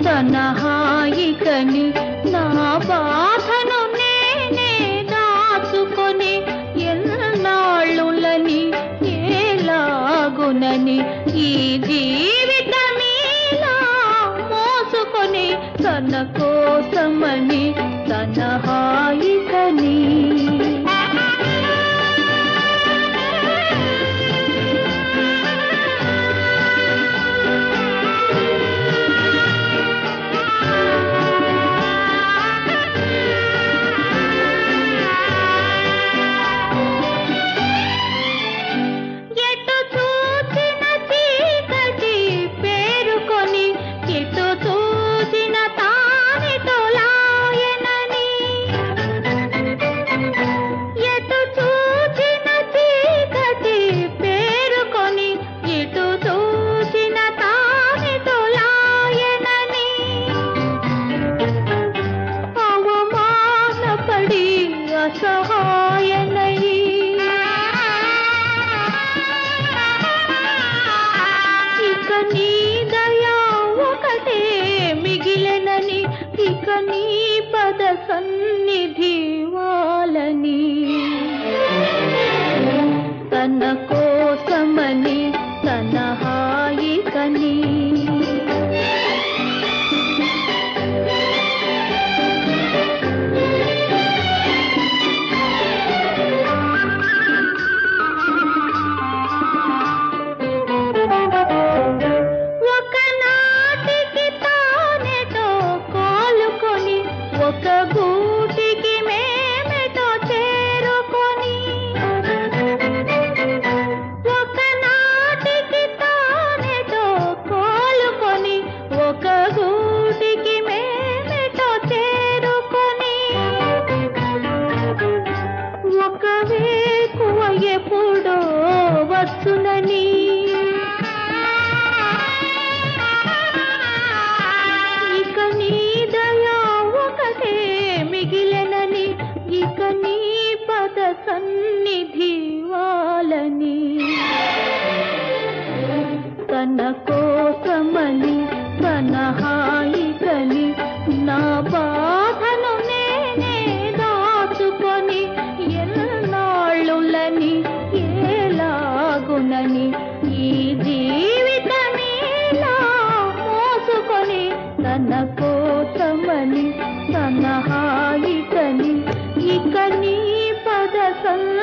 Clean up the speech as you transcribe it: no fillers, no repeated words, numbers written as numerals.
తన హాయికని నా బాధను నేనే దాచుకొని ఎన్నాళ్ళులని ఏలాగునని ఈ జీవితమీలా మోసుకొని తన కోసమని తన హాయికని సహాయనయి ఇక నీ దయా ఒకటే మిగిలెనని ఇక నీ పద సన్నిధి వాలని తన కోసమని తన హాయికని ఒక గూటికి మేమెటో చేరుకొని ఒకనాటికి తానెటో కోలుకొని ఒక గూటికి మేమెటో చేరుకొని ఒక వేకువ ఎప్పుడో వచ్చునని ఇక నీ దయా ఒకటే మిగిలెనని ఇక నీ పద సన్నిధి వాలని తన కోసమని తన హాయికని నా బాధను నేనే దాచుకొని ఎన్నాళ్ళులని ఏలాగునని ఈ జీవితమీలా మోసుకొని తన కోసమని తన హాయికని ఇక నీ పద